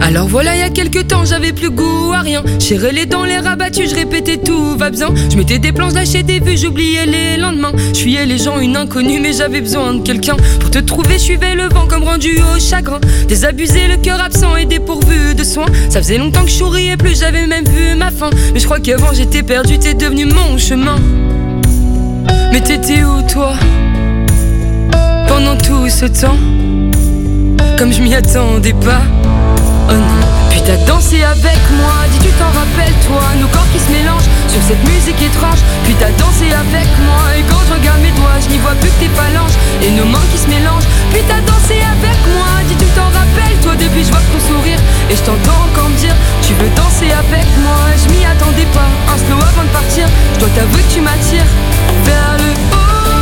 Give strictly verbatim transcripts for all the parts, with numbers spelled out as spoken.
Alors voilà, il y a quelques temps, j'avais plus goût à rien. J'serrais les dents, les rabattus, je répétais tout va bien. Je mettais des planches, lâchais des vues, j'oubliais les lendemains. Je fuyais les gens, une inconnue, mais j'avais besoin de quelqu'un. Pour te trouver, je suivais le vent comme rendu au chagrin. Désabusé, le cœur absent et dépourvu de soins. Ça faisait longtemps que je souriais plus, j'avais même vu ma fin. Mais je crois qu'avant j'étais perdu, t'es devenu mon chemin. Mais t'étais où toi pendant tout ce temps? Comme je m'y attendais pas. Oh non. Puis t'as dansé avec moi, dis tu t'en rappelles toi. Nos corps qui se mélangent sur cette musique étrange. Puis t'as dansé avec moi, et quand je regarde mes doigts, je n'y vois plus que tes phalanges et nos mains qui se mélangent. Puis t'as dansé avec moi, dis tu t'en rappelles toi. Depuis je vois ton sourire et je t'entends encore me dire tu veux danser avec moi. Je m'y attendais pas, un slow avant de partir. Je dois t'avouer que tu m'attires vers le haut.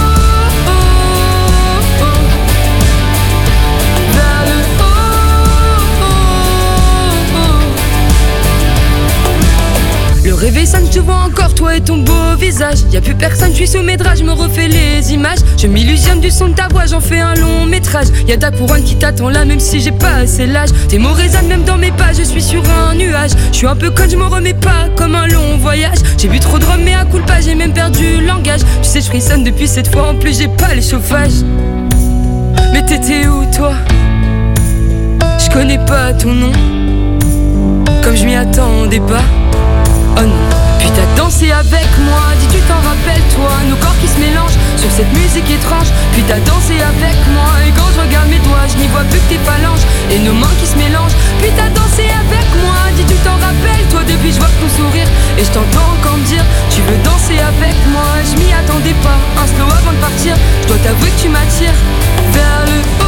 Le réveil sonne, je te vois encore, toi et ton beau visage. Y'a plus personne, je suis sous mes draps, je me refais les images. Je m'illusionne du son de ta voix, j'en fais un long métrage. Y'a ta couronne qui t'attend là, même si j'ai pas assez l'âge. Tes mots résonnent même dans mes pas, je suis sur un nuage. Je suis un peu conne, je m'en remets pas, comme un long voyage. J'ai bu trop de rhum, mais à coup pas, j'ai même perdu le langage. Tu sais, je frissonne depuis cette fois, en plus j'ai pas les chauffages. Mais t'étais où toi? Je connais pas ton nom, comme je m'y attendais pas. Oh non. Puis t'as dansé avec moi, dis tu t'en rappelles toi. Nos corps qui se mélangent sur cette musique étrange. Puis t'as dansé avec moi, et quand je regarde mes doigts, je n'y vois plus que tes phalanges et nos mains qui se mélangent. Puis t'as dansé avec moi, dis tu t'en rappelles toi. Depuis je vois ton sourire et je t'entends encore me dire tu veux danser avec moi. Je m'y attendais pas, un slow avant de partir. Je dois t'avouer que tu m'attires vers le haut.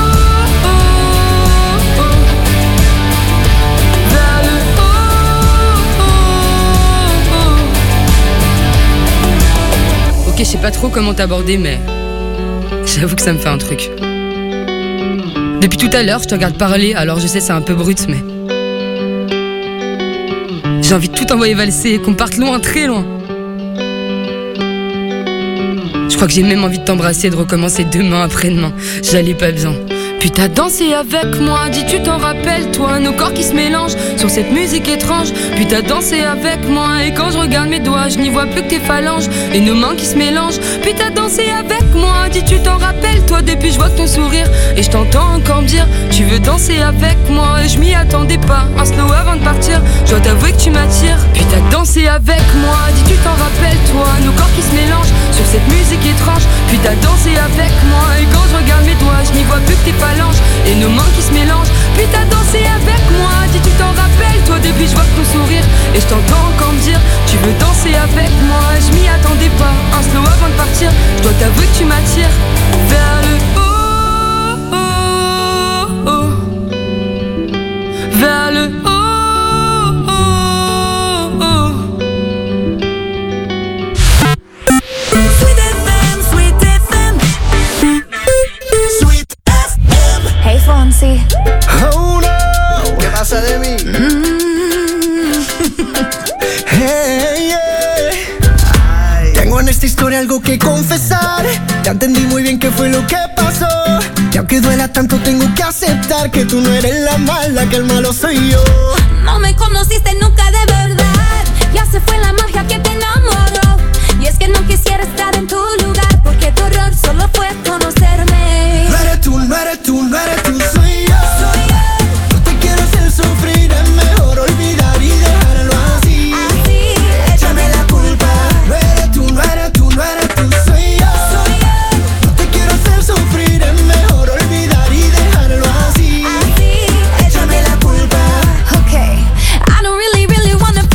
Je sais pas trop comment t'aborder, mais j'avoue que ça me fait un truc. Depuis tout à l'heure, je te regarde parler, alors je sais c'est un peu brut, mais j'ai envie de tout envoyer valser et qu'on parte loin, très loin. Je crois que j'ai même envie de t'embrasser et de recommencer demain après-demain. J'allais pas bien. Puis t'as dansé avec moi, dis tu t'en rappelles toi. Nos corps qui se mélangent sur cette musique étrange. Puis t'as dansé avec moi, et quand je regarde mes doigts, je n'y vois plus que tes phalanges et nos mains qui se mélangent. Puis t'as dansé avec moi, dis tu t'en rappelles toi. Depuis je vois ton sourire et je t'entends encore me dire tu veux danser avec moi. Et je m'y attendais pas, un slow avant de partir. Je dois t'avouer que tu m'attires. Puis t'as dansé avec moi, dis tu t'en rappelles toi. Nos corps qui se mélangent sur cette musique étrange. Puis t'as dansé avec moi, et quand je regarde mes doigts, je n'y vois plus que tes phalanges et nos mains qui se mélangent. Puis t'as dansé avec moi, dis tu t'en rappelles toi. Depuis je vois ton sourire et je t'entends encore me dire tu veux danser avec moi. Je m'y attendais pas, un slow avant de partir. Je dois t'avouer que tu m'attires vers le haut, oh, oh, vers le haut, oh, oh. Sweet F M, Sweet F M, Sweet F M. Hey Fonsi. Oh no, ¿qué pasa de mí? Mm. Hey, yeah. Tengo en esta historia algo que confesar. Ya entendí muy bien qué fue lo que pasó. Y aunque duela tanto tengo que aceptar que tú no eres la mala, que el malo soy yo. No me conociste nunca de verdad, ya se fue la magia que te enamoró. Y es que no quisiera estar en tu lugar, porque tu error solo fue conocerme. No eres tú, no eres tú, no eres tú, soy yo. Soy yo. No te quiero hacer sufrir, es mejor olvidar y dejarlo así. Así, échame la culpa. No eres tú, no eres tú, no eres tú, soy yo. soy yo. No te quiero hacer sufrir, es mejor olvidar y dejarlo así. Así, Échame la culpa. okay. I don't really, really wanna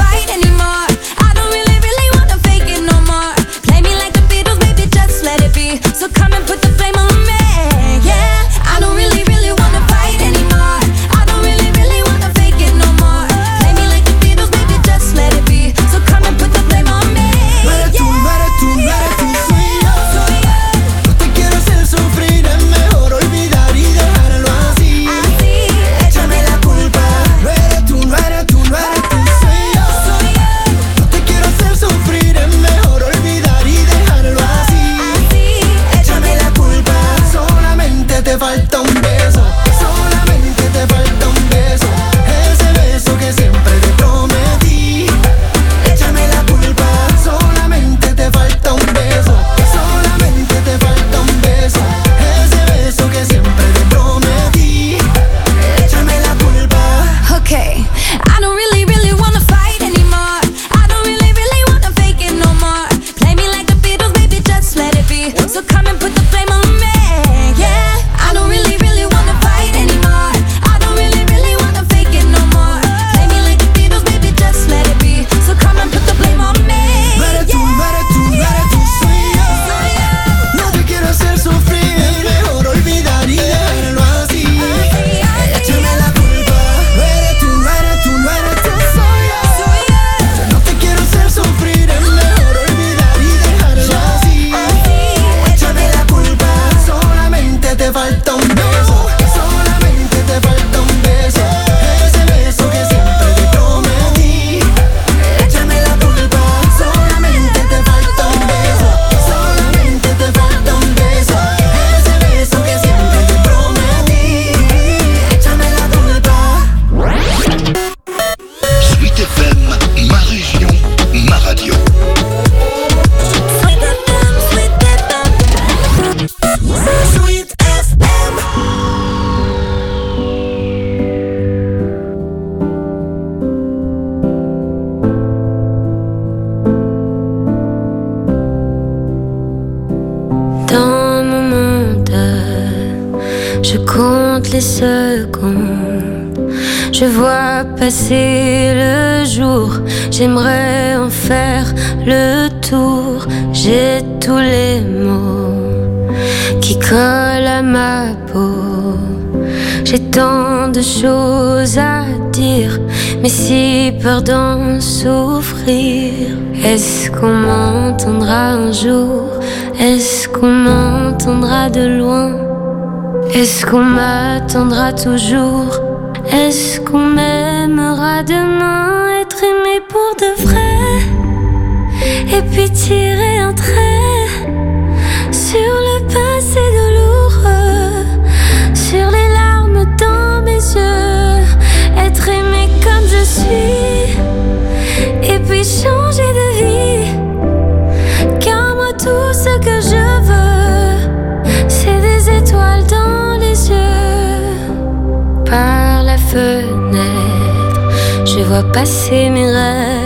les secondes. Je vois passer le jour, j'aimerais en faire le tour. J'ai tous les mots qui collent à ma peau. J'ai tant de choses à dire, mais si peur d'en souffrir. Est-ce qu'on m'entendra un jour? Est-ce qu'on m'entendra de loin? Est-ce qu'on m'attendra toujours? Est-ce qu'on m'aimera demain? Être aimé pour de vrai, et puis tirer un trait sur le passé douloureux, sur les larmes dans mes yeux. Être aimé comme je suis, et puis changer de vie. Car moi tout ce que je veux, c'est des étoiles dans les yeux. Par la fenêtre, je vois passer mes rêves.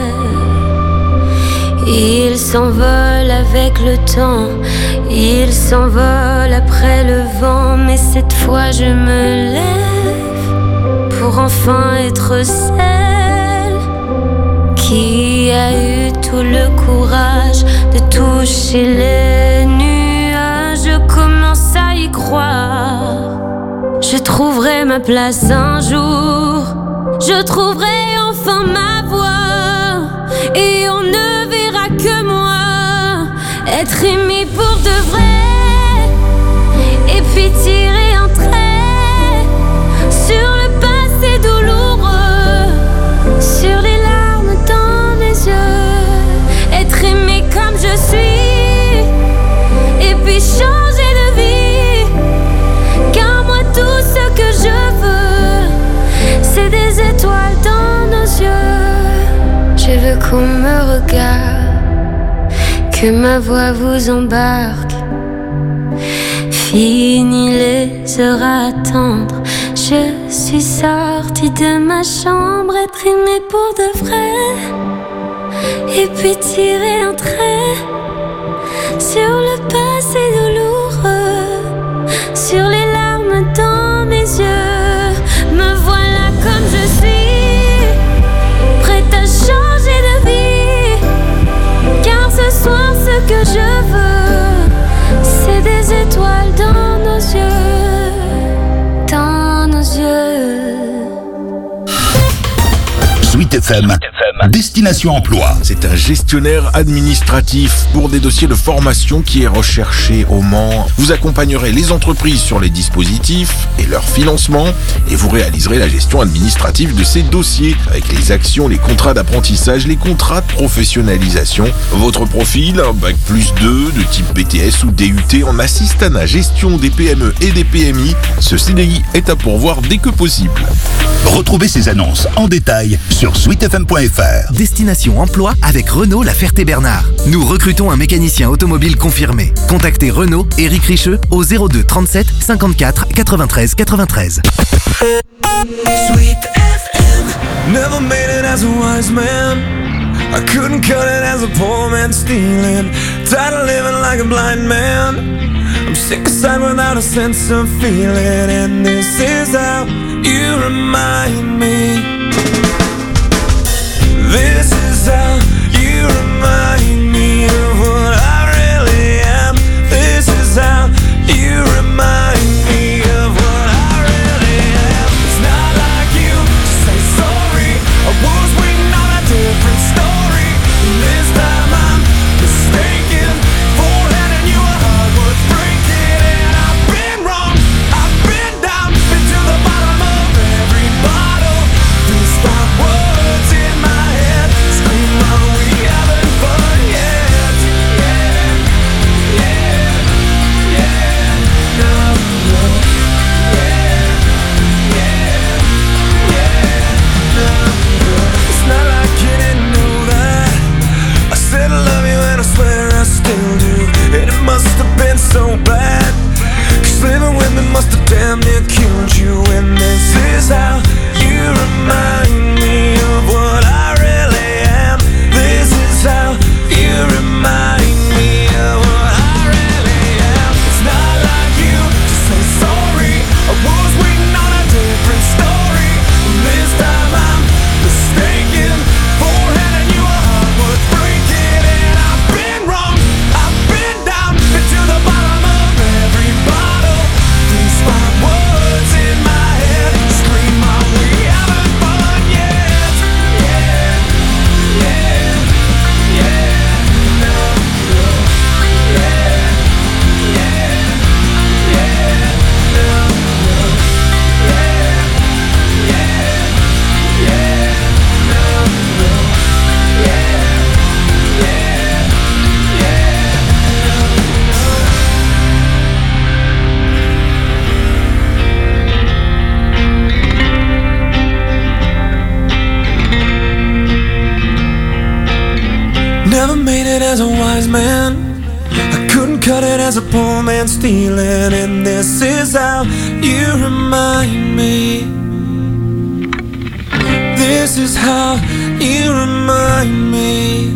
Ils s'envolent avec le temps, ils s'envolent après le vent. Mais cette fois je me lève pour enfin être celle qui a eu tout le courage de toucher les nuages. Je commence à y croire. Je trouverai ma place un jour. Je trouverai enfin ma voix, et on ne verra que moi. Être aimé pour de vrai, et puis tirer un trait sur le passé douloureux, sur les larmes dans mes yeux. Être aimé comme je suis, et puis changer de vie. Car moi tout ce que je veux, c'est des étoiles dans nos yeux. Je veux qu'on me regarde, que ma voix vous embarque. Fini les heures à attendre, je suis sortie de ma chambre. Être aimée pour de vrai, et puis tirer un trait sur le passé douloureux, sur les larmes dans mes yeux. Me voilà comme je suis, prête à changer de vie. Car ce soir ce que je veux, c'est des étoiles dans nos yeux, dans nos yeux. Sweet F M, Destination Emploi. C'est un gestionnaire administratif pour des dossiers de formation qui est recherché au Mans. Vous accompagnerez les entreprises sur les dispositifs et leur financement, et vous réaliserez la gestion administrative de ces dossiers avec les actions, les contrats d'apprentissage, les contrats de professionnalisation. Votre profil, un bac plus deux de type B T S ou D U T en assistanat gestion des P M E et des P M I. Ce C D I est à pourvoir dès que possible. Retrouvez ces annonces en détail sur sweet f m point f r. Destination Emploi avec Renault La Ferté-Bernard. Nous recrutons un mécanicien automobile confirmé. Contactez Renault, Éric Richeux au zéro deux trente-sept cinquante-quatre quatre-vingt-treize quatre-vingt-treize. Sweet F M. Never made it as a wise man. I couldn't cut it as a poor man stealing. Tired of living like a blind man. I'm sick aside without a sense of feeling. And this is how you remind me. This is how you remind me of what I really am. This is how you remind me of what I really am. It's not like you to say sorry. I was waiting on a different story. And this time I'm mistaken for handing you a heart worth breaking. And I've been wrong, I've been down, been to the bottom of every bottle. Never made it as a wise man, I couldn't cut it as a poor man stealing. And this is how you remind me. This is how you remind me.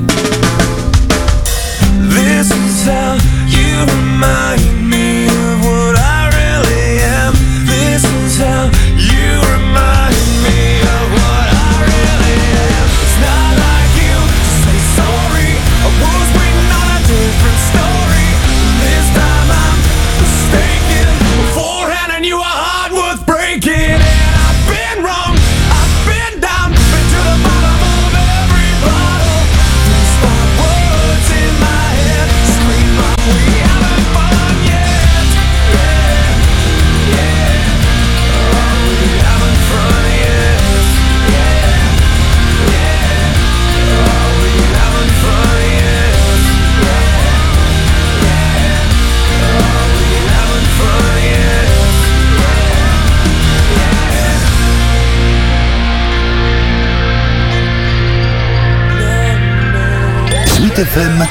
This is how you remind me of what I really am. This is how you remind me of what I really am. It's not like you to say sorry. I was waiting on a different story. This time I'm mistaken. Beforehand I knew a heart worth breaking. And I've been wrong, I've been down, been to the bottom of every bottle. Despite words in my head scream out, we haven't fun yet. Yeah, yeah. Oh, we haven't fun yet. Yeah, yeah. Oh, we haven't fun yet. Yeah, yeah. Oh, we haven't fun yet. Sweet F M,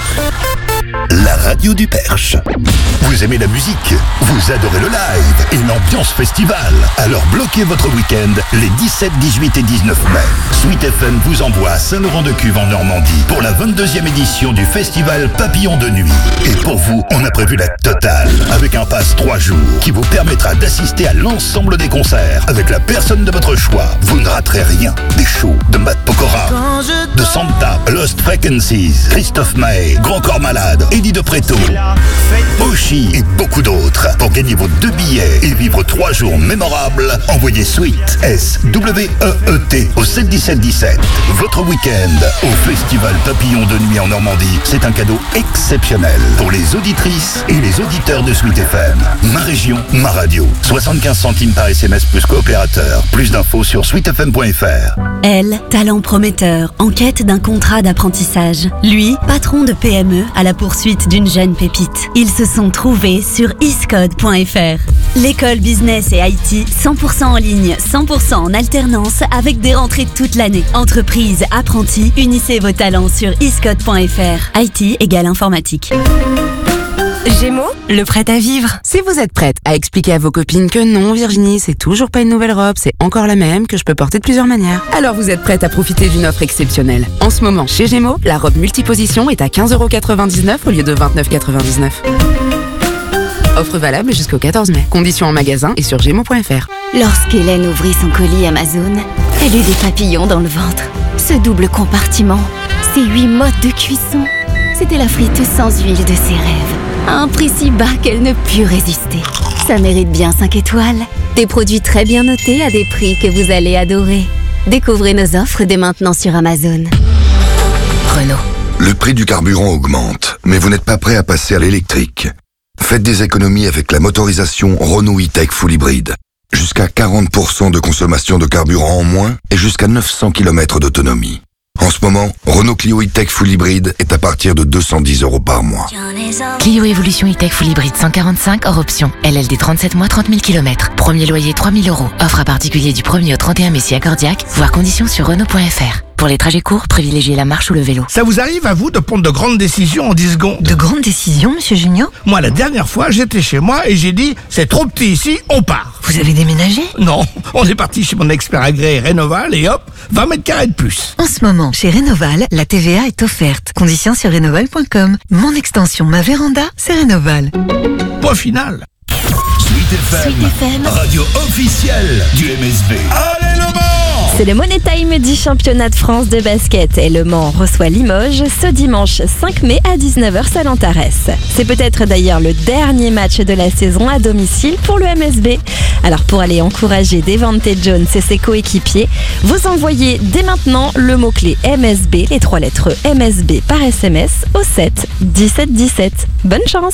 la radio du Perche. Vous aimez la musique, vous adorez le live et l'ambiance festival. Alors bloquez votre week-end les dix-sept, dix-huit et dix-neuf mai. Sweet F M vous envoie à Saint-Laurent-de-Cuve en Normandie pour la vingt-deuxième édition du festival Papillon de Nuit. Et pour vous, on a prévu la totale avec un pass trois jours qui vous permettra d'assister à l'ensemble des concerts avec la personne de votre choix. Vous ne raterez rien. Des shows de Matt Pokora, de Santa, Lost Frequencies, Christophe Maé, Grand Corps Malade, Eddie De Preto, Oshi et beaucoup d'autres. Pour gagner vos deux billets et vivre trois jours mémorables, envoyez Sweet, S W E E T au sept dix-sept dix-sept. Votre week-end au Festival Papillon de Nuit en Normandie, c'est un cadeau exceptionnel pour les auditrices et les auditeurs de Sweet F M. Ma région, ma radio. soixante-quinze centimes par S M S plus coopérateur. Plus d'infos sur sweet f m point f r. Elle, talent prometteur, en quête d'un contrat d'apprentissage. Lui, patron de P M E à la poursuite d'une jeune pépite. Ils se sont trouvés sur iscode point f r. L'école business et I T cent pour cent en ligne, cent pour cent en alternance avec des rentrées toute l'année. Entreprise, apprentis, unissez vos talents sur iscode point f r. I T égale informatique. Gémeaux, le prêt à vivre. Si vous êtes prête à expliquer à vos copines que non, Virginie, c'est toujours pas une nouvelle robe, c'est encore la même, que je peux porter de plusieurs manières, alors vous êtes prête à profiter d'une offre exceptionnelle. En ce moment, chez Gémeaux, la robe multiposition est à quinze euros quatre-vingt-dix-neuf au lieu de vingt-neuf euros quatre-vingt-dix-neuf. Offre valable jusqu'au quatorze mai. Conditions en magasin et sur gémeaux point f r. Lorsqu'Hélène ouvrit son colis Amazon, elle eut des papillons dans le ventre. Ce double compartiment, ces huit modes de cuisson, c'était la friteuse sans huile de ses rêves. À un prix si bas qu'elle ne put résister. Ça mérite bien cinq étoiles. Des produits très bien notés à des prix que vous allez adorer. Découvrez nos offres dès maintenant sur Amazon. Renault. Le prix du carburant augmente, mais vous n'êtes pas prêt à passer à l'électrique. Faites des économies avec la motorisation Renault E-Tech Full Hybrid. Jusqu'à quarante pour cent de consommation de carburant en moins et jusqu'à neuf cents kilomètres d'autonomie. En ce moment, Renault Clio E-Tech Full Hybrid est à partir de deux cent dix euros par mois. Clio Evolution E-Tech Full Hybrid cent quarante-cinq hors option. L L D trente-sept mois, trente mille kilomètres. Premier loyer trois mille euros. Offre à particulier du premier au trente et un mai si accordiaque. Voir conditions sur Renault point f r. Pour les trajets courts, privilégiez la marche ou le vélo. Ça vous arrive à vous de prendre de grandes décisions en dix secondes? De grandes décisions, monsieur Junio? Moi, la dernière fois, j'étais chez moi et j'ai dit, c'est trop petit ici, on part. Vous avez déménagé? Non, on est parti chez mon expert agréé Rénoval et hop, vingt mètres carrés de plus. En ce moment, chez Rénoval, la T V A est offerte. Conditions sur rénoval point com. Mon extension, ma véranda, c'est Rénoval. Point final. Sweet F M, Sweet F M, radio officielle du M S B. Allez le Mans! C'est le Money Time du championnat de France de basket et le Mans reçoit Limoges ce dimanche cinq mai à dix-neuf heures Saint-Lantarès. C'est peut-être d'ailleurs le dernier match de la saison à domicile pour le M S B. Alors pour aller encourager Devante Jones et ses coéquipiers, vous envoyez dès maintenant le mot-clé M S B, les trois lettres M S B par S M S au sept dix-sept dix-sept. Bonne chance!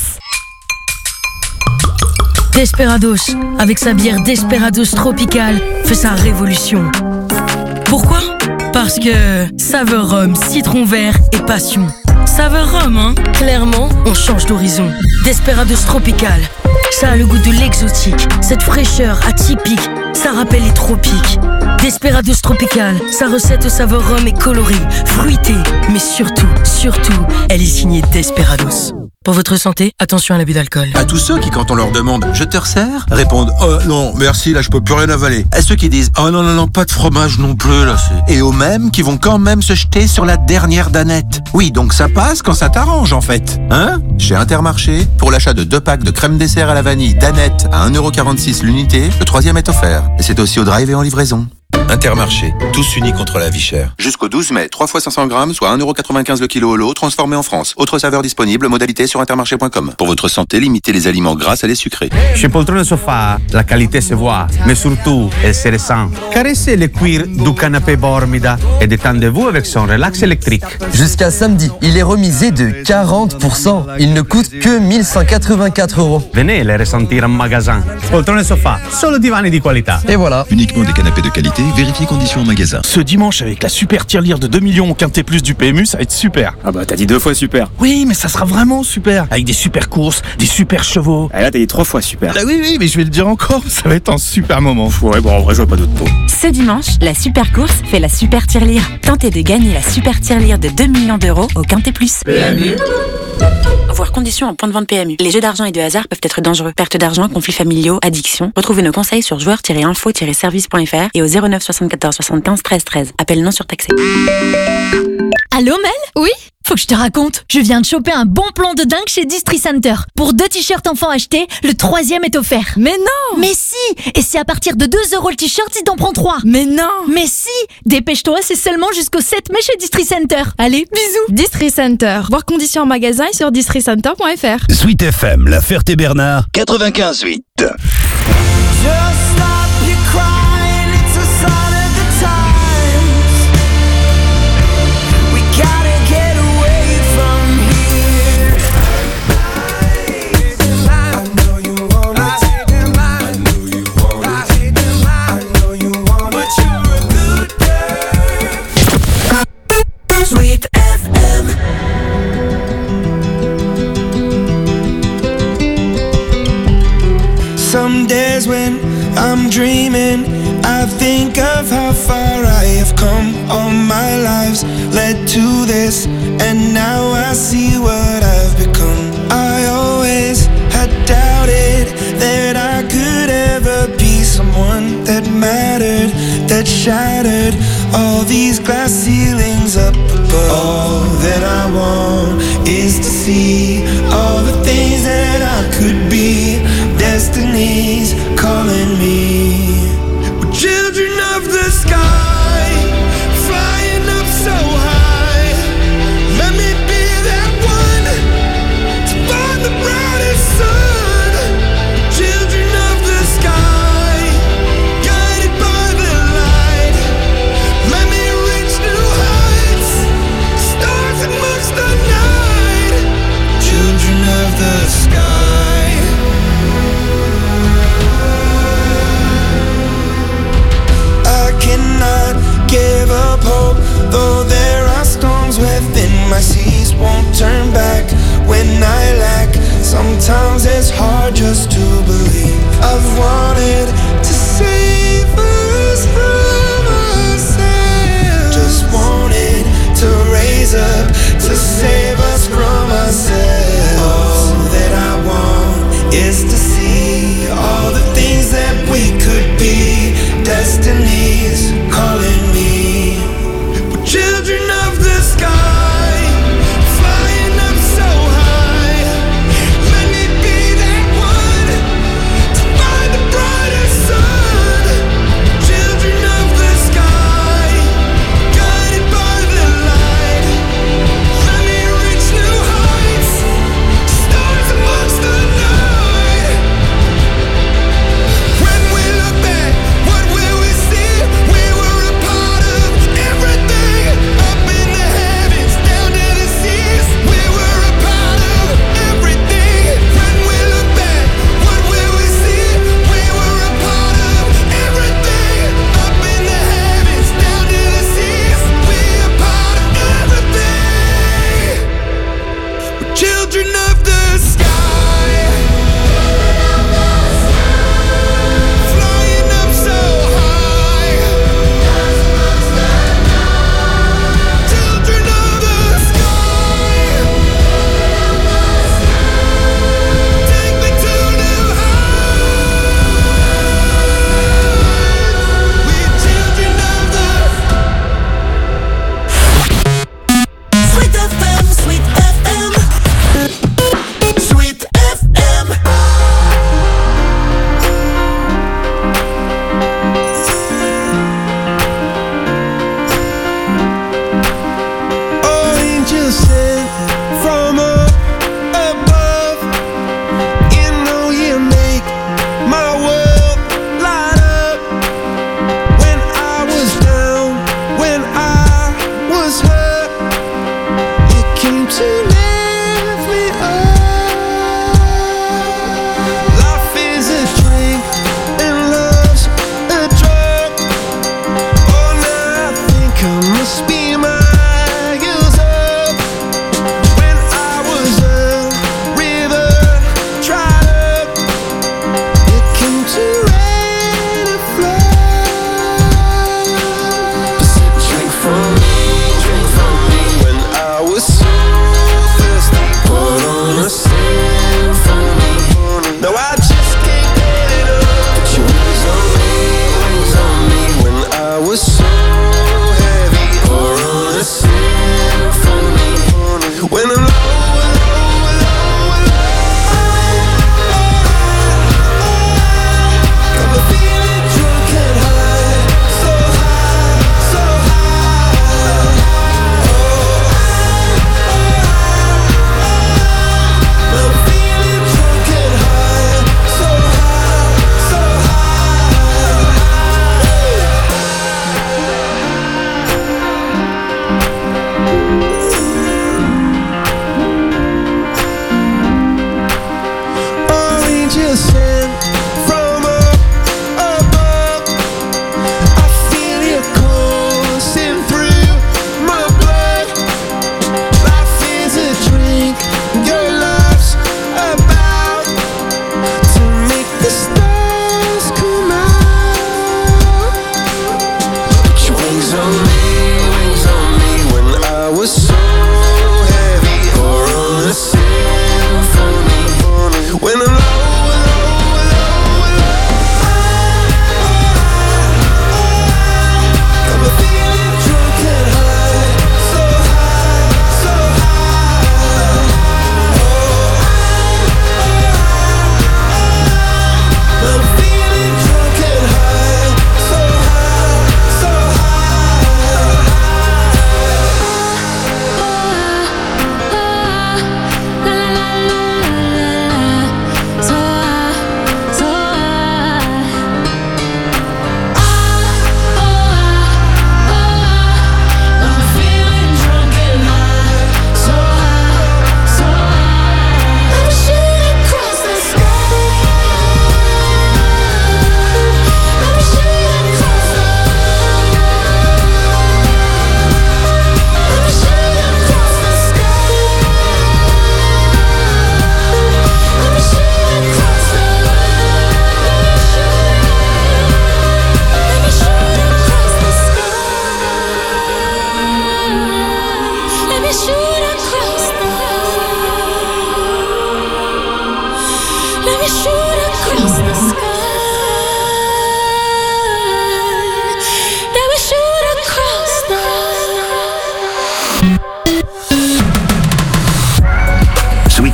Desperados, avec sa bière Desperados Tropical, fait sa révolution. Pourquoi? Parce que saveur rhum, citron vert et passion. Saveur rhum, hein? Clairement, on change d'horizon. Desperados Tropical. Ça a le goût de l'exotique, cette fraîcheur atypique, ça rappelle les tropiques. Desperados Tropical, sa recette au saveur rhum et colorée, fruitée, mais surtout, surtout, elle est signée Desperados. Pour votre santé, attention à l'abus d'alcool. À tous ceux qui, quand on leur demande « Je te resserre ?» répondent « Oh non, merci, là je peux plus rien avaler ». À ceux qui disent « Oh non, non, non, pas de fromage non plus, là c'est... » Et aux mêmes qui vont quand même se jeter sur la dernière danette. Oui, donc ça passe quand ça t'arrange en fait. Hein ? Chez Intermarché, pour l'achat de deux packs de crème dessert à la vanille danette à un euro quarante-six l'unité, le troisième est offert. Et c'est aussi au drive et en livraison. Intermarché, tous unis contre la vie chère. Jusqu'au douze mai, trois fois cinq cents grammes, soit un euro quatre-vingt-quinze le kilo au lot, transformé en France. Autre saveur disponible, modalité sur intermarché point com. Pour votre santé, limitez les aliments gras à les sucrés. Chez Poltrone Sofa, la qualité se voit, mais surtout, elle se ressent. Caressez le cuir du canapé Bormida et détendez-vous avec son relax électrique. Jusqu'à samedi, il est remisé de quarante pour cent. Il ne coûte que mille cent quatre-vingt-quatre euros. Venez les ressentir en magasin. Poltrone Sofa, solo divani di qualità. Et voilà. Uniquement des canapés de qualité, vérifiez conditions en magasin. Ce dimanche, avec la super tirelire de deux millions au Quintet Plus du P M U, ça va être super. Ah bah t'as dit deux fois super. Oui, mais ça sera vraiment super. Avec des super courses, des super chevaux. Ah là t'as dit trois fois super. Ah oui, oui, mais je vais le dire encore, ça va être un super moment. Ouais, bon en vrai je vois pas d'autres mots. Ce dimanche, la super course fait la super tirelire. Tentez de gagner la super tirelire de deux millions d'euros au Quintet Plus. P M U. Voir conditions en point de vente P M U. Les jeux d'argent et de hasard peuvent être dangereux. Perte d'argent, conflits familiaux, addiction. Retrouvez nos conseils sur joueurs tiret info tiret service point f r et au zéro neuf soixante-quatorze soixante-quinze treize treize. Appel non surtaxé. Allô Mel ? Oui ? Faut que je te raconte. Je viens de choper un bon plan de dingue chez Distri Center. Pour deux t-shirts enfants achetés, le troisième est offert. Mais non ! Mais si ! Et c'est à partir de deux euros le t-shirt si t'en prends trois. Mais non ! Mais si ! Dépêche-toi, c'est seulement jusqu'au sept mai chez Distri Center. Allez, bisous. Distri Center. Voir conditions en magasin et sur distri center point f r. Sweet F M, La Ferté-Bernard, quatre-vingt-quinze huit. Sweet F M. Some days when I'm dreaming, I think of how far I have come. All my lives led to this, and now I see what I've become. I always had doubted that I could ever be someone that mattered, that shattered all these glass ceilings up above. All that I want is to see all the things that I could be. Destiny's calling me. We're children of the sky, flying up so high. Let me be that one to find the brightest sun. Children of the sky, guided by the light. Let me reach new heights, stars amongst the night. Children of the sky.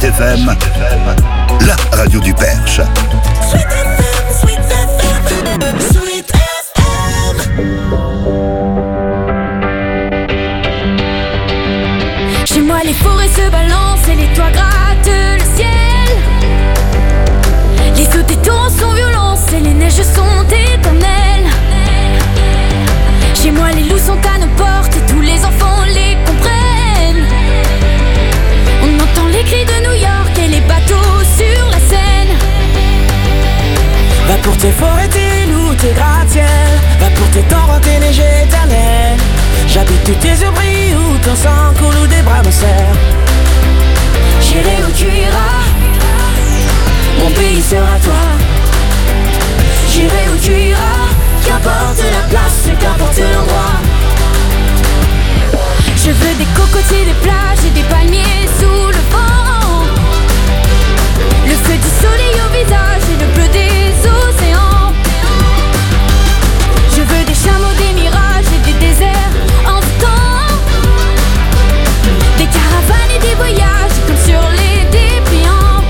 Sweet F M, la radio du Perche. Sweet F M, Sweet F M, Sweet F M. Chez moi les forêts se balancent et les toits grattent le ciel. Les eaux des torrents sont violentes et les neiges sont éternelles. Chez moi les loups sont à nos portes et tous les enfants les comprennent. On entend les cris de New York et les bateaux sur la Seine. Va pour tes forêts, tes loups, tes gratte-ciel. Va pour tes torrents, tes neiges éternelles. J'habite où tes yeux brillent, où ton sang coule, où des bras me serrent. J'irai où tu iras, mon pays sera toi. J'irai où tu iras, qu'importe la place, qu'importe l'endroit. Je veux des cocotiers, des plages et des palmiers sous le vent. Le feu du soleil au visage et le bleu des océans. Je veux des chameaux, des mirages et des déserts en tout temps. Des caravanes et des voyages comme sur les dépliants.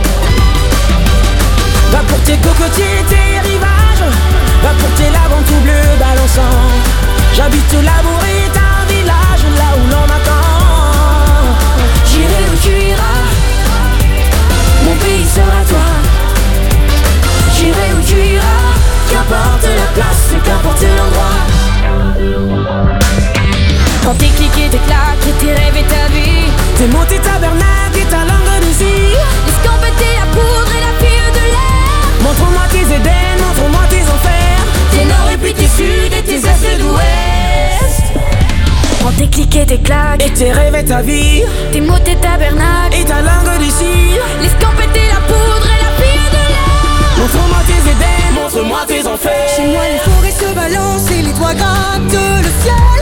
Va pour tes cocotiers, tes rivages. Va pour tes laves en tout bleu balançant. J'habite au Labour est un village là où l'on m'attend. J'irai où tu iras, mon pays sera toi. J'irai où tu iras, qu'importe la place, qu'importe l'endroit. Quand tes clics et tes claques et tes rêves et ta vie, tes mots, tes tabernacles et ta langue de cire. L'escampette et la poudre et la fille de l'air. Montre-moi tes Éden, montre-moi tes enfers. Tes nord et puis tes sud et tes est et d'ouest. Prends tes clics et tes claques et tes rêves et ta vie. Tes mots, tes tabernacles et ta langue de cire. L'escampette et la poudre et la fille de l'air. Montre-moi tes Éden, montre-moi tes enfers. Chez moi les forêts se balancent et les toits grattent le ciel.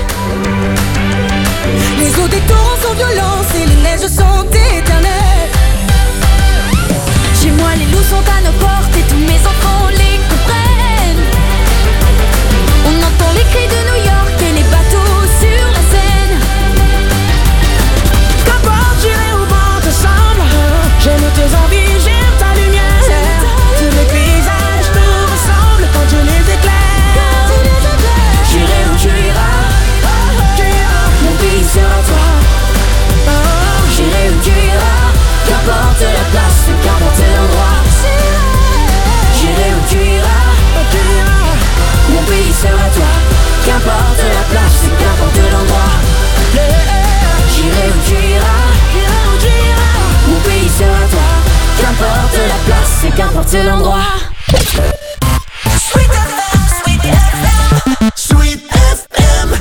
Les eaux des torrents sont violentes et les neiges sont éternelles. Chez moi les loups sont à nos portes et tous mes enfants les comprennent. On entend les cris de New York et les bateaux sur la Seine. Qu'importe, j'irai où bon te semble. J'aime tes envies, j'aime ta lumière. Tous les paysages te ressemblent quand tu les éclaires. J'irai où tu iras, mon pays sera toi. J'irai où tu iras, qu'importe la place, qu'importe l'endroit. J'irai où tu iras, mon pays sera toi. Qu'importe la place, qu'importe l'endroit. J'irai où tu iras, mon pays sera toi. Qu'importe la place, qu'importe l'endroit. Sweet F M, Sweet F M, Sweet F M.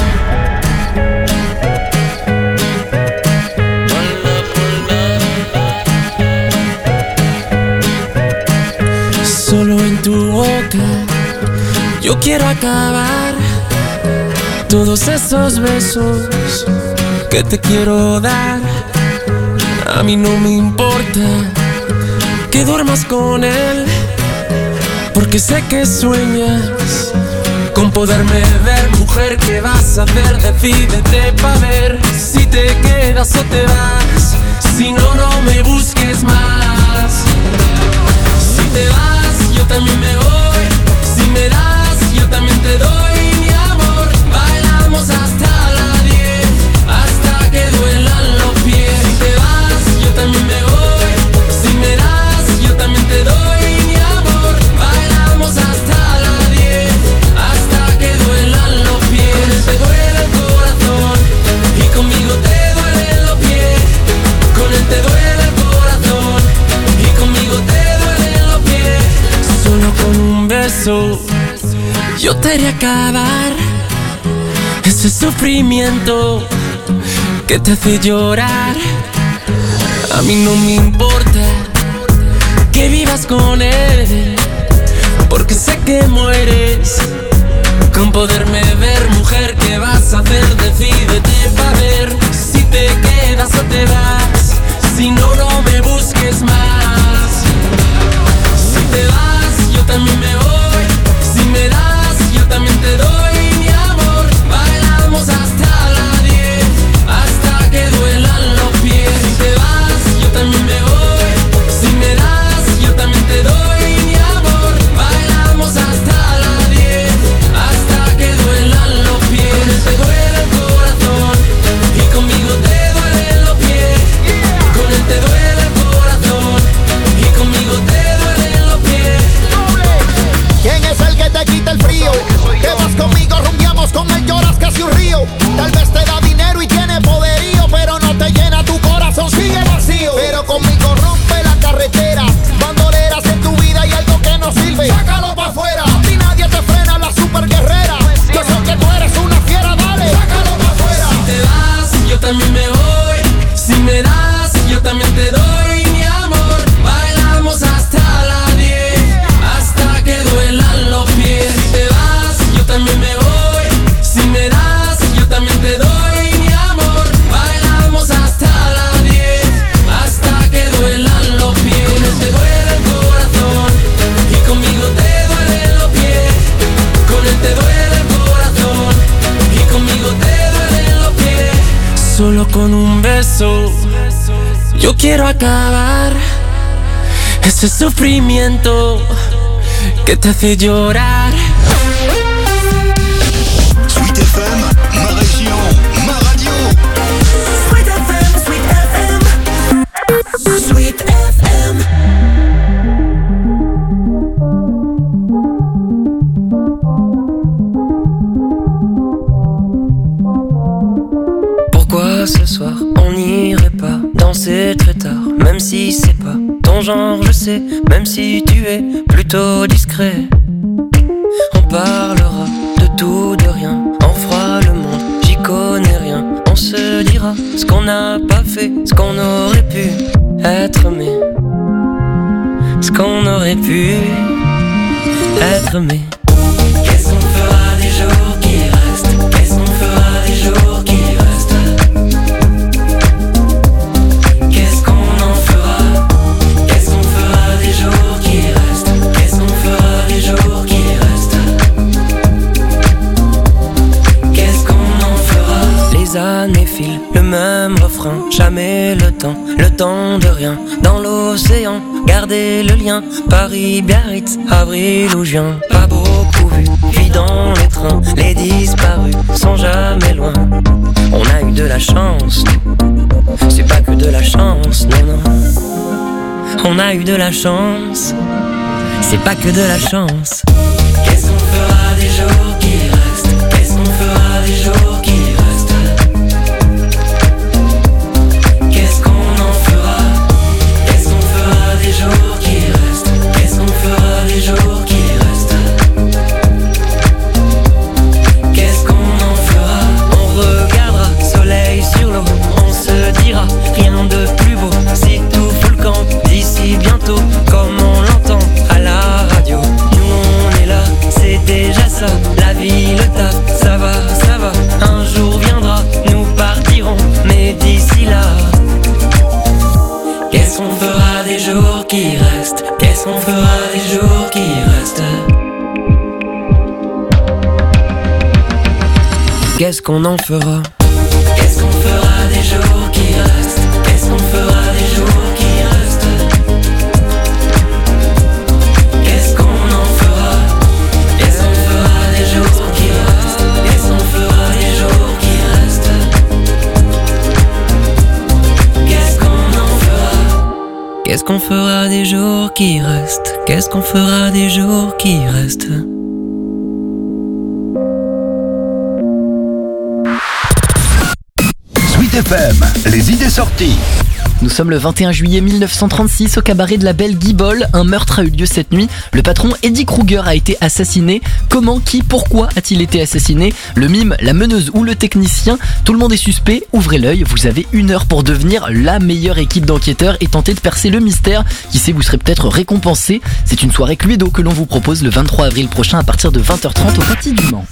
Solo en tu boca yo quiero acabar todos esos besos que te quiero dar. A mí no me importa que duermas con él, porque sé que sueñas con poderme ver. Mujer, ¿qué vas a hacer? Decídete pa' ver si te quedas o te vas. Si no, no me busques más. Si te vas, yo también me voy. Si me das, yo también te doy mi amor. Bailamos hasta las diez, hasta que duelan los pies. Si te vas, yo también me voy. Si me das, yo también te doy mi amor. Bailamos hasta las diez, hasta que duelan los pies. Con él te duele el corazón y conmigo te duelen los pies. Con él te duele el corazón y conmigo te duelen los pies. Solo con un beso yo te haré acabar ese sufrimiento que te hace llorar. A mí no me importa que vivas con él, porque sé que mueres con poderme ver. Mujer, ¿qué vas a hacer? Decídete pa' ver si te quedas o te vas. Si no, no me busques más. Si te vas, yo también me voy. Si me das, yo también te doy mi amor. Bailamos hasta las diez, hasta que duelan los pies. Si te vas, yo también me voy. casi un río. Tal vez te da dinero y tiene poderío, pero no te llena tu corazón, sigue vacío. Pero conmigo rompe la carretera. Bandoleras en tu vida y algo que no sirve, sácalo pa' afuera. Y nadie te frena, la super guerrera. Yo sé que tú eres una fiera, dale, sácalo pa' afuera. Si te vas, yo también me voy. Si me das, yo también te doy, mi amor. Bailamos hasta las diez, hasta que duelan los pies. Si te vas, yo también me voy. Si me das, yo también te doy, mi amor. Bailamos hasta las diez, hasta que duelan los pies. Con él te duele el corazón y conmigo te duelen los pies. Con él te duele el corazón y conmigo te duelen los pies. Solo con un beso yo quiero acabar ese sufrimiento que te hace llorar. Sweet F M, ma région, ma radio. Sweet F M, Sweet F M, Sweet F M. Pourquoi ce soir on n'irait pas danser très tard, même si c'est pas ton genre, je sais, même si tu es plutôt discret. On parlera de tout, de rien, on fera le monde, j'y connais rien. On se dira ce qu'on n'a pas fait, ce qu'on aurait pu être, mais ce qu'on aurait pu être, mais qu'est-ce qu'on fera des jours qui restent? Qu'est-ce qu'on fera des jours qui restent? Qu'est-ce qu'on en fera? Qu'est-ce qu'on fera des jours qui restent? Qu'est-ce qu'on fera des jours qui restent? Qu'est-ce qu'on en fera? Les années filent, le même refrain, jamais le temps, le temps de rien. Dans l'océan, gardez le lien, Paris, Biarritz, avril ou juin. Pas beaucoup vu, puis dans les trains, les disparus sont jamais loin. On a eu de la chance, c'est pas que de la chance, non, non. On a eu de la chance, c'est pas que de la chance. Qu'est-ce qu'on fera des jours qui restent? Qu'est-ce qu'on fera des jours qui restent? Qu'est-ce qu'on en fera? Qu'est-ce qu'on fera des jours qui restent? Qu'est-ce qu'on fera des jours qui restent? Qu'est-ce qu'on en fera? On regardera soleil sur l'eau, on se dira rien de plus beau. Si tout fout le camp d'ici bientôt, comme on l'entend à la radio. Nous on est là, c'est déjà ça. La vie, le taf, ça va, ça va. Un jour viendra, nous partirons, mais d'ici là, qu'est-ce qu'on fera des jours qui restent? Qu'est-ce qu'on fera des jours qui restent? Qu'est-ce qu'on en fera? Qu'est-ce qu'on fera des jours qui restent? Qu'est-ce qu'on fera des jours qui restent? Qu'est-ce qu'on en fera? Qu'est-ce qu'on fera des jours qui restent? Qu'est-ce qu'on fera des jours qui restent? Qu'est-ce qu'on en fera? Qu'est-ce qu'on fera des jours qui restent? Qu'est-ce qu'on fera des jours qui restent? Sweet F M, les idées sorties. Nous sommes le vingt et un juillet mille neuf cent trente-six au cabaret de la Belle Guibole. Un meurtre a eu lieu cette nuit. Le patron Eddie Kruger a été assassiné. Comment, qui, pourquoi a-t-il été assassiné? Le mime, la meneuse ou le technicien? Tout le monde est suspect. Ouvrez l'œil, vous avez une heure pour devenir la meilleure équipe d'enquêteurs et tenter de percer le mystère. Qui sait, vous serez peut-être récompensé. C'est une soirée Cluedo que l'on vous propose le vingt-trois avril prochain à partir de vingt heures trente au Petit du Mans.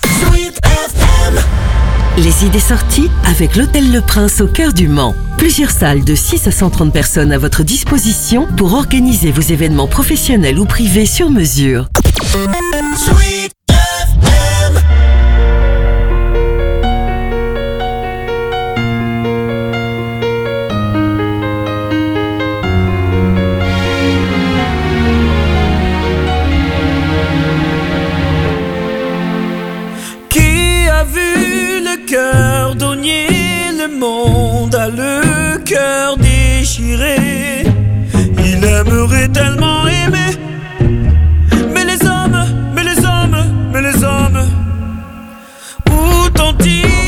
Les idées sorties avec l'Hôtel Le Prince au cœur du Mans. Plusieurs salles de six à cent trente personnes à votre disposition pour organiser vos événements professionnels ou privés sur mesure. Sweet F M. Qui a vu le cœur donner le monde a le cœur déchiré. Il aimerait tellement aimer, mais les hommes, mais les hommes, mais les hommes, où t'ont-ils?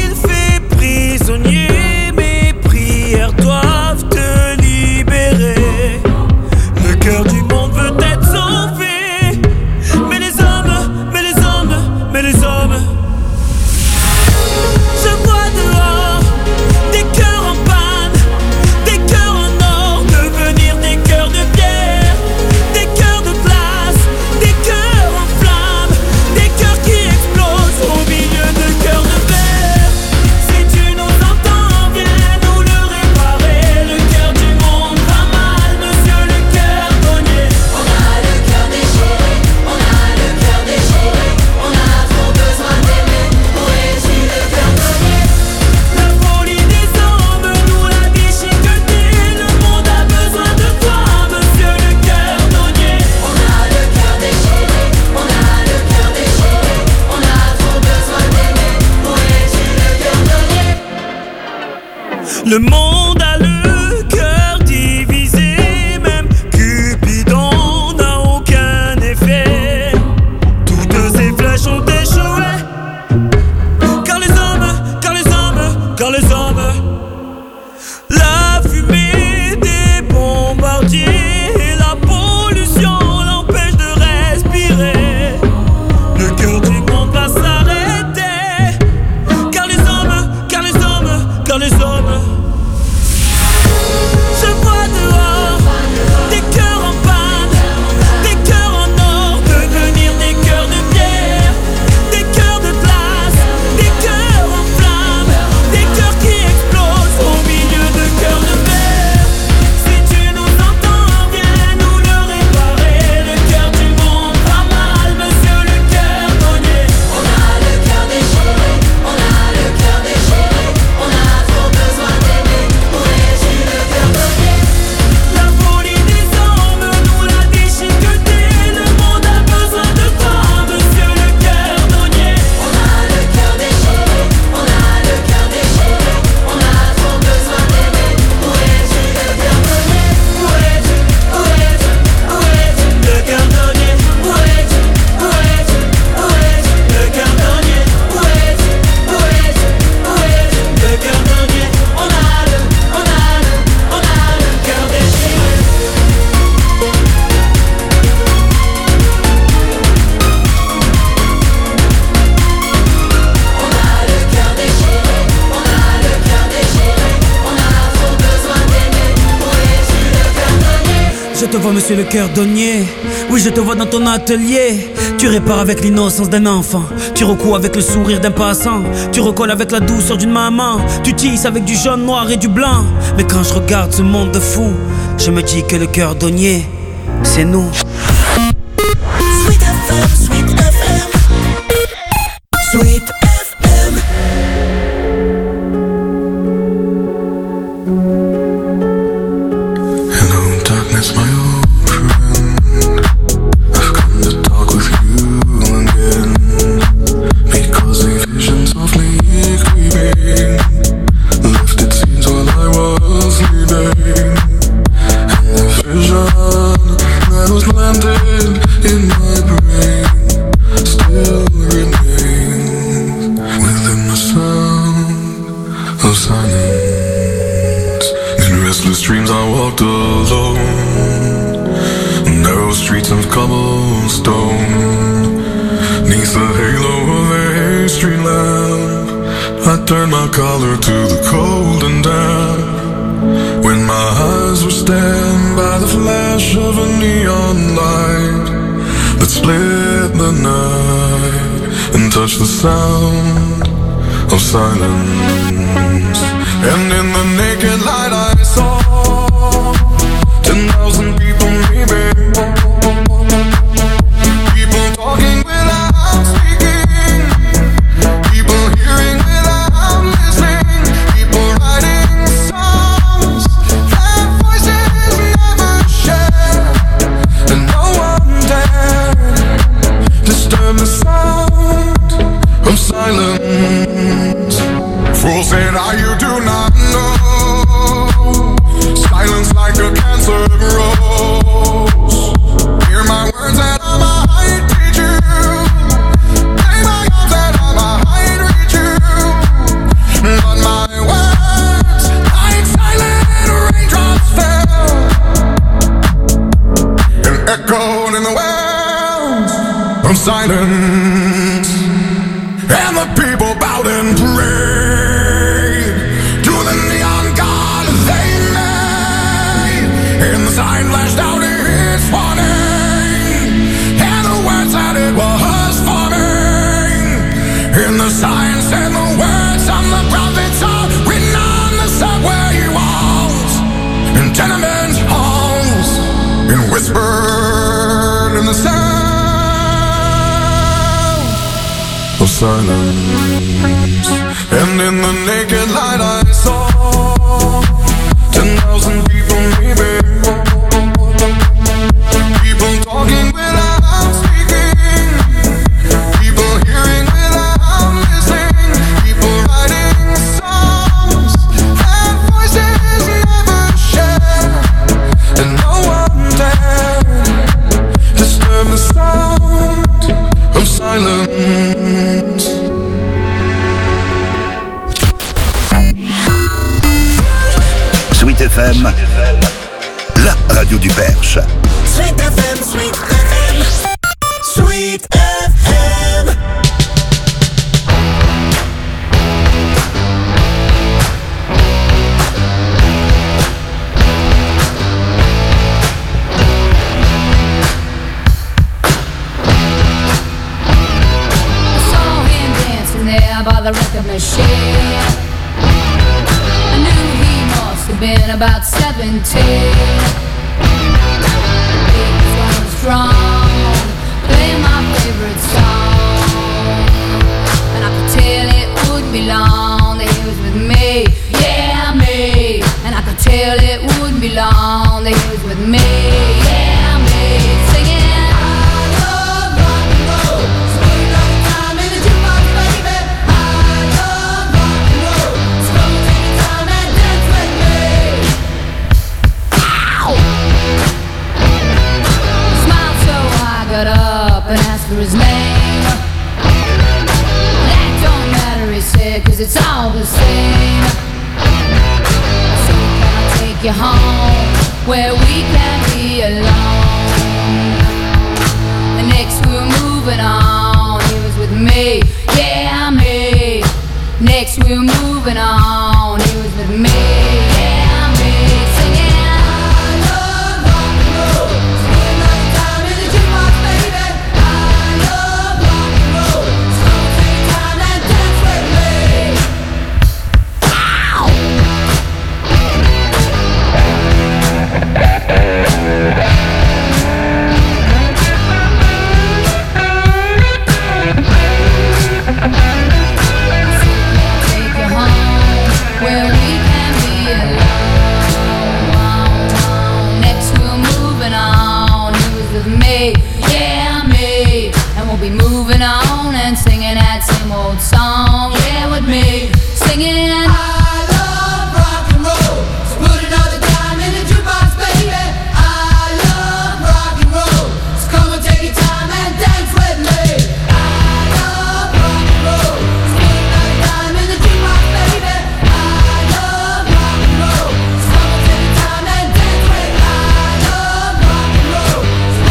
Le monde a le cœur divisé, même Cupidon n'a aucun effet. Toutes ces flèches ont échoué, car les hommes, car les hommes, car les hommes, la fumée des bombardiers et la pollution l'empêche de respirer. Le cœur du monde va s'arrêter, car les hommes, car les hommes, car les hommes. Je vois dehors des cœurs en panne, des cœurs en or devenir des cœurs de pierre, des cœurs de glace, des cœurs en flammes, des cœurs qui explosent au milieu de cœurs de verre. Si tu nous entends, viens nous le réparer. Le cœur du monde va mal, monsieur le cœurdonnier. On a le cœur déchiré, on a le cœur déchiré, on a trop besoin d'aimer. Où es-tu le cœurdonnier? La folie des hommes nous l'a déchiqueté. Le monde a besoin de toi, monsieur le cœurdonnier. On a le cœur déchiré, on a le cœur déchiré, on a trop besoin d'aimer. Où es-tu le cœurdonnier? Où es-tu? Où es-tu? Où es-tu? Le cœurdonnier. Où es-tu? Où es-tu? Où es-tu? Le cœurdonnier. Où es-tu? Où es-tu? Où es-tu? Le cœurdonnier. On a le, on a le, on a le cœur déchiré. On a le cœur déchiré, on a le cœur déchiré, on a trop besoin d'aimer. Où es-tu le cœurdonnier? Je te vois, monsieur le cœurdonnier. Oui, je te vois dans ton atelier. Tu répares avec l'innocence d'un enfant. Tu recoues avec le sourire d'un passant. Tu recolles avec la douceur d'une maman. Tu tisses avec du jaune, noir et du blanc. Mais quand je regarde ce monde de fou, je me dis que le cœurdonnier, c'est nous. Sweet F M, Sweet F M, Sweet F M. Hello, darkness, my old friend. I've come to talk with you again. Because a vision softly creeping left its scenes while I was sleeping. And the vision that was planted in my brain still remains within the sound of silence. In restless dreams I walked alone, narrow streets of cobblestone. Neath the halo of a street lamp, I turned my collar to the cold and damp. When my eyes were stabbed by the flash of a neon light that split the night and touched the sound of silence. And in the naked light I saw ten thousand people maybe, people talking without speaking, people hearing without listening, people writing songs that voices never share, and no one dared disturb the sound of silence. Fool said, "Ah, you do not know. Silence like a cancer grows. Hear my words that I might teach you. Lay my arms that I might reach you. But my words, like silent raindrops fell and echoed in the wells of silence. And the people bowed and prayed to the neon god they made. And the sign flashed out its warning, and the words that it was forming. And the sign said the words of the prophets are written on the subway walls and tenement halls, and whispered in the sound of silence. And in the naked light I saw ten thousand people maybe, people talking without speaking, people hearing without listening, people writing songs that Sweet F M, la radio du Perche. Sweet F M, Sweet F M, Sweet F M. There by the record machine, I knew he must have been about seventeen. He was going strong, playing my favorite song, and I could tell it wouldn't be long that he was with me, yeah me. And I could tell it wouldn't be long that he was with me, yeah me. Singing. Got up and asked for his name. That don't matter, he said, cause it's all the same. So can I take you home where we can be alone? And next we were moving on, he was with me, yeah me. Next we were moving on, he was with me, yeah me. Singing. Yeah, me, and we'll be moving on and singing that same old song. Yeah, with me, singing. I love rock and roll. So put another dime in the jukebox, baby. I love rock and roll. So come and take your time and dance with me. I love rock and roll. So put another dime in the jukebox, baby. I love rock and roll. So come and take your time and dance with me. I love rock and roll.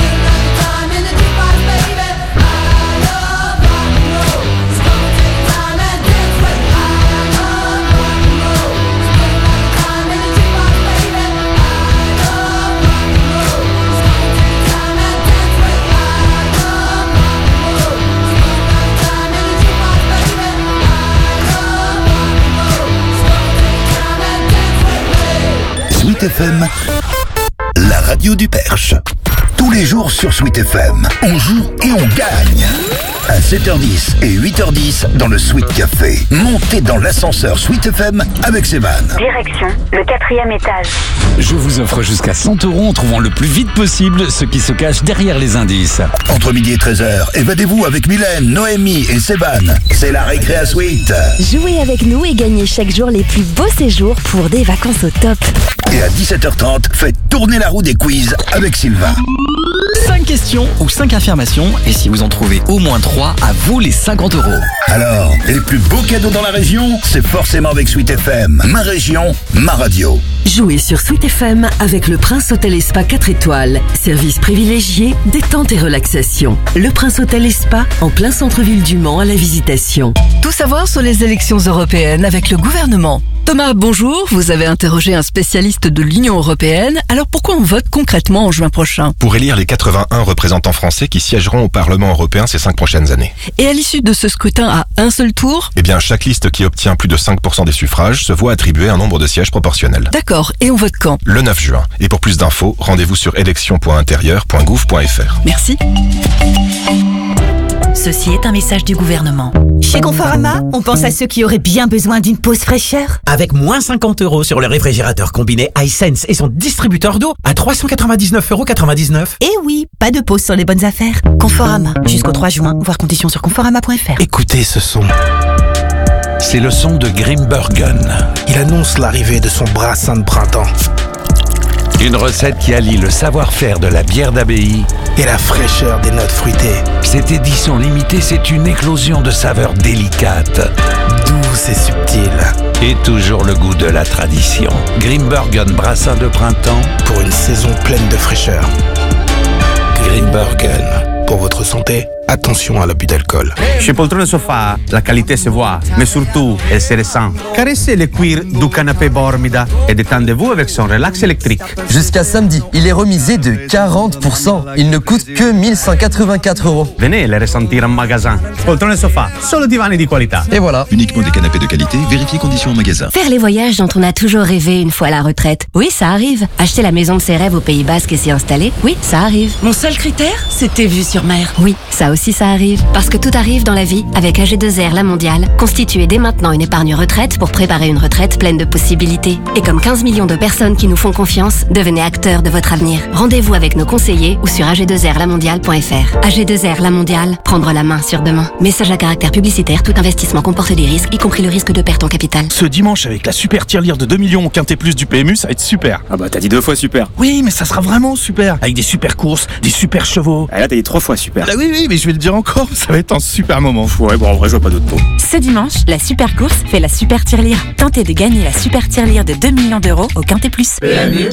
Sweet F M, la radio du Perche. Tous les jours sur Sweet F M, on joue et on gagne. À sept heures dix et huit heures dix dans le Sweet Café. Montez dans l'ascenseur Sweet F M avec Sévan. Direction le quatrième étage. Je vous offre jusqu'à cent euros en trouvant le plus vite possible ce qui se cache derrière les indices. Entre midi et treize heures, évadez-vous avec Mylène, Noémie et Sévan. C'est la récré à Sweet. Jouez avec nous et gagnez chaque jour les plus beaux séjours pour des vacances au top. Et à dix-sept heures trente, faites tourner la roue des quiz avec Sylvain. cinq questions ou cinq affirmations, et si vous en trouvez au moins trois, à vous les cinquante euros. Alors, les plus beaux cadeaux dans la région, c'est forcément avec Sweet F M. Ma région, ma radio. Jouez sur Sweet F M avec le Prince Hôtel et Spa quatre étoiles. Service privilégié, détente et relaxation. Le Prince Hôtel et Spa, en plein centre-ville du Mans à la Visitation. Tout savoir sur les élections européennes avec le gouvernement. Thomas, bonjour. Vous avez interrogé un spécialiste de l'Union européenne. Alors pourquoi on vote concrètement en juin prochain? Pour élire les quatre-vingt-un représentants français qui siégeront au Parlement européen ces cinq prochaines années. Et à l'issue de ce scrutin à un seul tour? Eh bien, chaque liste qui obtient plus de cinq pour cent des suffrages se voit attribuer un nombre de sièges proportionnel. D'accord. Et on vote quand? Le neuf juin. Et pour plus d'infos, rendez-vous sur élections point intérieur point gouv point f r. Merci. Ceci est un message du gouvernement. Chez Conforama, on pense à ceux qui auraient bien besoin d'une pause fraîcheur. Avec moins cinquante euros sur le réfrigérateur combiné iSense et son distributeur d'eau à trois cent quatre-vingt-dix-neuf euros quatre-vingt-dix-neuf. Et oui, pas de pause sur les bonnes affaires. Conforama, jusqu'au trois juin, voir conditions sur conforama point f r. Écoutez ce son. C'est le son de Grimbergen. Il annonce l'arrivée de son brassin de printemps. Une recette qui allie le savoir-faire de la bière d'abbaye et la fraîcheur des notes fruitées. Cette édition limitée, c'est une éclosion de saveurs délicates, douces et subtiles. Et toujours le goût de la tradition. Grimbergen brassin de printemps pour une saison pleine de fraîcheur. Grimbergen. Pour votre santé, attention à l'abus d'alcool. Chez Poltrone Sofa, la qualité se voit, mais surtout, elle se ressent. Caressez le cuir du canapé Bormida et détendez-vous avec son relax électrique. Jusqu'à samedi, il est remisé de quarante pour cent. Il ne coûte que mille cent quatre-vingt-quatre euros. Venez le ressentir en magasin. Poltrone Sofa, solo divani di qualità. Et voilà. Uniquement des canapés de qualité, vérifiez conditions en magasin. Faire les voyages dont on a toujours rêvé une fois à la retraite. Oui, ça arrive. Acheter la maison de ses rêves au Pays Basque et s'y installer. Oui, ça arrive. Mon seul critère, c'était vue sur mer. Oui, ça aussi ça arrive. Parce que tout arrive dans la vie avec A G deux R La Mondiale. Constituez dès maintenant une épargne retraite pour préparer une retraite pleine de possibilités. Et comme quinze millions de personnes qui nous font confiance, devenez acteurs de votre avenir. Rendez-vous avec nos conseillers ou sur A G deux R la mondiale point F R. A G deux R La Mondiale, prendre la main sur demain. Message à caractère publicitaire, tout investissement comporte des risques, y compris le risque de perte en capital. Ce dimanche, avec la super tirelire de deux millions au Quintet Plus du P M U, ça va être super. Ah bah t'as dit deux fois super. Oui, mais ça sera vraiment super. Avec des super courses, des super chevaux. Ah là t'as dit trois fois super. Ah oui, oui, mais je vais le dire encore, ça va être un super moment. Ouais, bon, en vrai, je vois pas d'autres mots. Ce dimanche, la super course fait la super tirelire. Tentez de gagner la super tirelire de deux millions d'euros au Quintet Plus. P M U.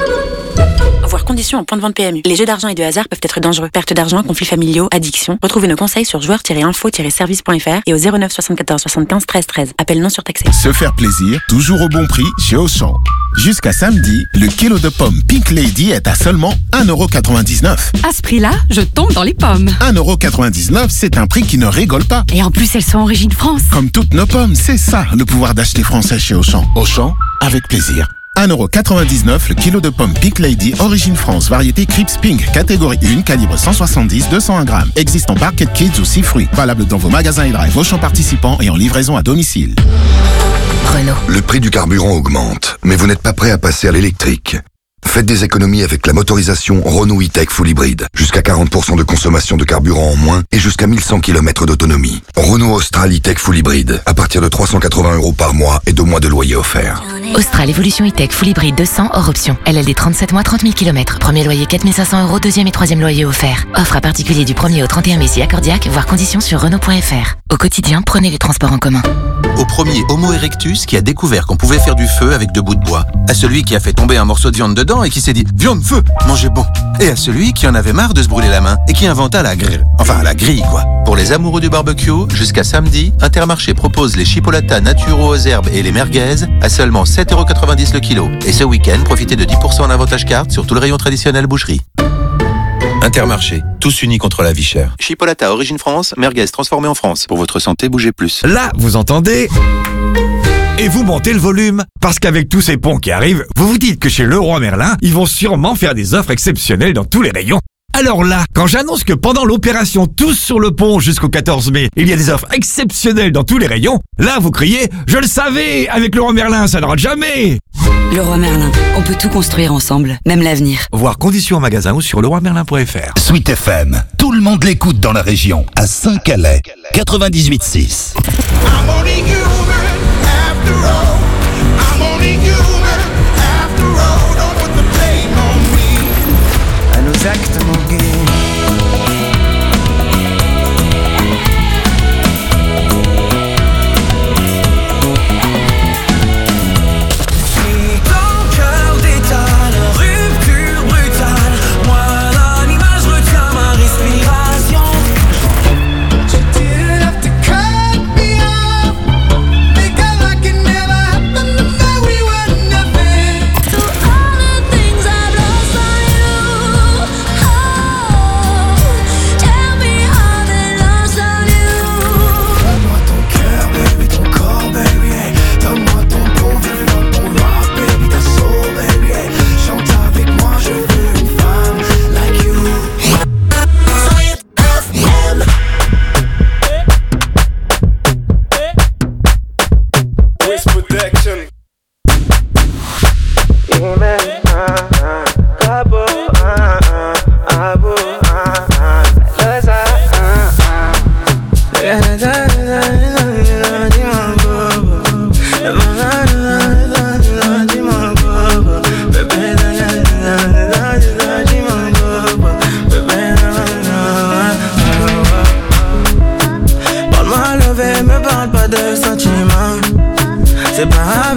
Voir conditions en point de vente P M U. Les jeux d'argent et de hasard peuvent être dangereux. Perte d'argent, conflits familiaux, addiction. Retrouvez nos conseils sur joueurs tiret info tiret service point F R et au zéro neuf soixante-quatorze soixante-quinze treize treize. Appel non surtaxé. Se faire plaisir, toujours au bon prix chez Auchan. Jusqu'à samedi, le kilo de pommes Pink Lady est à seulement un euro quatre-vingt-dix-neuf. À ce prix-là, je tombe dans les pommes. un euro quatre-vingt-dix-neuf, c'est un prix qui ne rigole pas. Et en plus, elles sont origine France. Comme toutes nos pommes, c'est ça le pouvoir d'acheter français chez Auchan. Auchan, avec plaisir. un euro quatre-vingt-dix-neuf le kilo de pommes Pink Lady, origine France, variété Crips Pink, catégorie un, calibre cent soixante-dix à deux cent un grammes. Existe en Barquette Kids ou six fruits. Valable dans vos magasins et drive Auchan participants et en livraison à domicile. Renault. Le prix du carburant augmente, mais vous n'êtes pas prêt à passer à l'électrique. Faites des économies avec la motorisation Renault E-Tech Full Hybrid. Jusqu'à quarante pour cent de consommation de carburant en moins et jusqu'à mille cent kilomètres d'autonomie. Renault Austral E-Tech Full Hybrid. À partir de trois cent quatre-vingts euros par mois et deux mois de loyer offert. Austral Evolution E-Tech Full Hybrid deux cents hors option. L L D trente-sept mois, trente mille kilomètres. Premier loyer quatre mille cinq cents euros, deuxième et troisième loyer offert. Offre à particulier du premier au trente et un mai si accordiaque, voire conditions sur Renault point F R. Au quotidien, prenez les transports en commun. Au premier Homo erectus qui a découvert qu'on pouvait faire du feu avec deux bouts de bois. À celui qui a fait tomber un morceau de viande dedans et qui s'est dit « Viande, feu, mangez bon !» Et à celui qui en avait marre de se brûler la main et qui inventa la grille. Enfin, la grille, quoi. Pour les amoureux du barbecue, jusqu'à samedi, Intermarché propose les chipolatas naturaux aux herbes et les merguez à seulement sept euros quatre-vingt-dix le kilo. Et ce week-end, profitez de dix pour cent en avantage carte sur tout le rayon traditionnel boucherie. Intermarché, tous unis contre la vie chère. Chipolata origine France, merguez transformée en France. Pour votre santé, bougez plus. Là, vous entendez ? Et vous montez le volume. Parce qu'avec tous ces ponts qui arrivent, vous vous dites que chez Leroy Merlin, ils vont sûrement faire des offres exceptionnelles dans tous les rayons. Alors là, quand j'annonce que pendant l'opération Tous sur le pont jusqu'au quatorze mai, il y a des offres exceptionnelles dans tous les rayons, là vous criez « Je le savais, avec Leroy Merlin, ça n'aura jamais !» Leroy Merlin, on peut tout construire ensemble, même l'avenir. Voir conditions en magasin ou sur leroy merlin point F R. Sweet F M, tout le monde l'écoute dans la région, à Saint-Calais, quatre-vingt-dix-huit six. À nos actes manqués.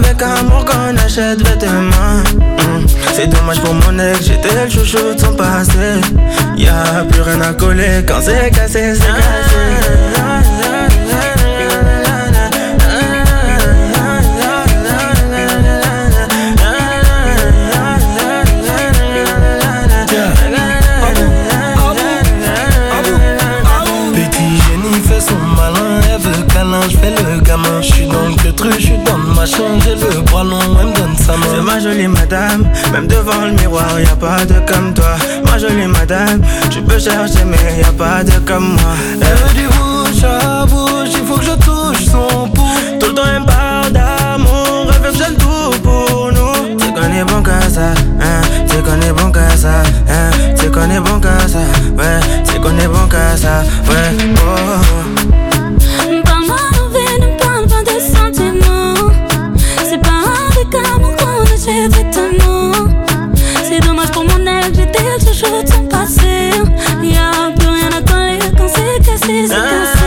avec amour qu'on achète vêtements. mm. C'est dommage pour mon ex, j'étais le chouchou de son passé. Y'a plus rien à coller quand c'est cassé, c'est cassé. Je fais le gamin, je suis dans le truc, je suis dans le machin, j'ai le bras long, elle me donne sa main. C'est ma jolie madame, même devant le miroir, y'a pas de comme toi. Ma jolie madame, tu peux chercher mais y'a pas de comme moi. Elle veut du bouche à bouche, il faut que je touche son pouls. Tout le temps elle me parle d'amour, elle veut que j'aime tout pour nous. Tu connais bon qu'à ça, hein, tu connais bon qu'à ça, hein, tu connais bon qu'à ça, ouais, tu connais bon qu'à ça, ouais, oh. C'est dommage pour mon ex, j'étais le chouchou de son passé. Y'a plus rien à coller quand c'est cassé, c'est cassé.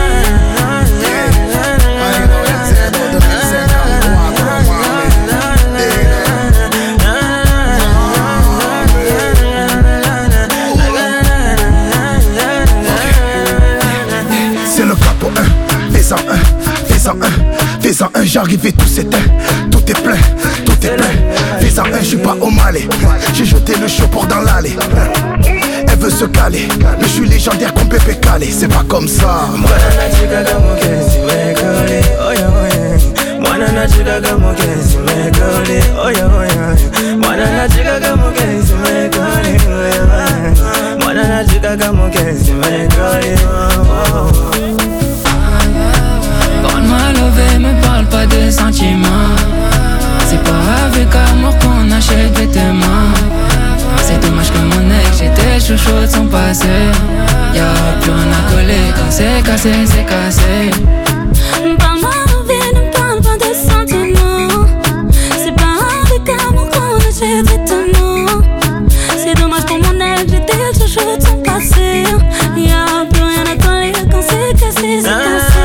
C'est le capot un, fais-en un, fais-en un, fais-en un, j'arrive et tout s'éteint, tout est plein, tout est plein. Fais-en un, j'suis pas au Malais, j'ai jeté le show pour dans l'allée. Elle veut se caler, mais j'suis légendaire comme Pépé Calé, c'est pas comme ça. Parle-moi levé, me parle pas de sentiments. C'est pas avec amour qu'on achète vêtements. C'est dommage que mon ex, j'étais chouchou de son passé. Y'a plus rien à coller quand c'est cassé, c'est cassé. Parle-moi levé, ne parle pas de sentiments. C'est pas avec amour qu'on achète vêtements. C'est dommage pour mon ex, j'étais chouchou de son passé. Y'a plus rien à coller quand c'est cassé, c'est cassé.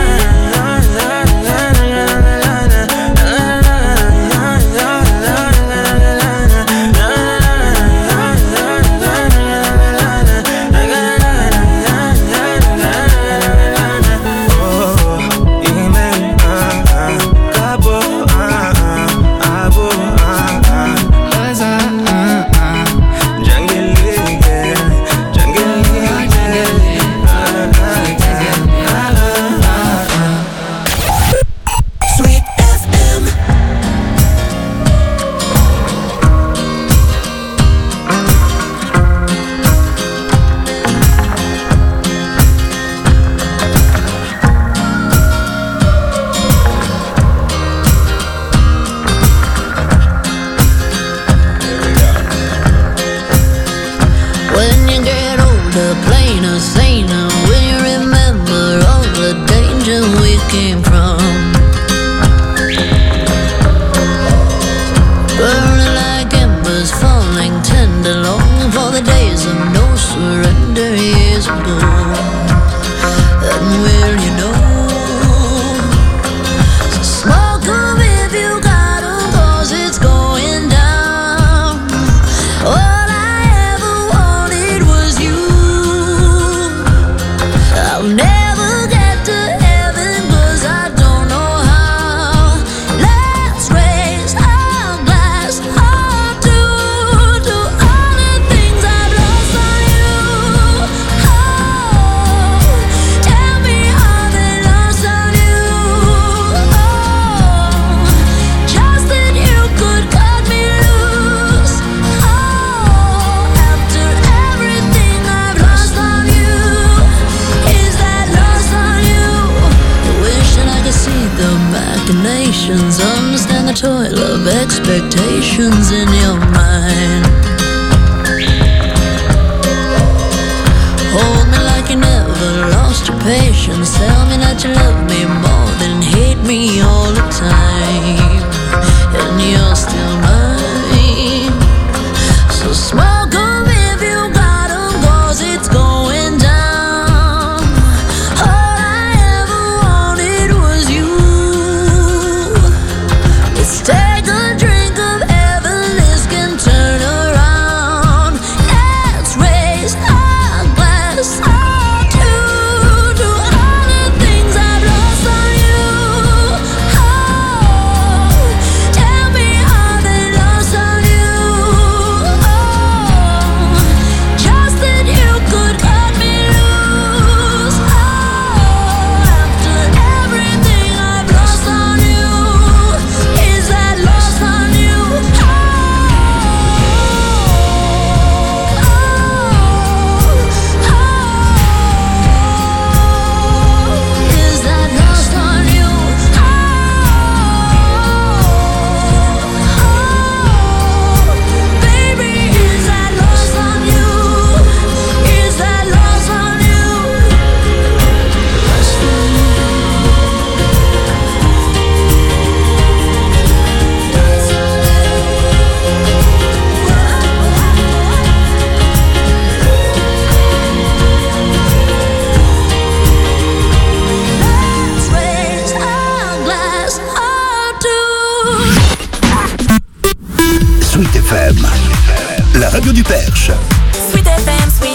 Understand the toil of expectations in your mind. Hold me like you never lost your patience. Tell me that you love me more than hate me all the time. And you're still mine. So smoke 'em if you got 'em, 'cause it's going down. All I ever wanted was you. Let's take a F M, la radio du Perche. Sweet F M, Sweet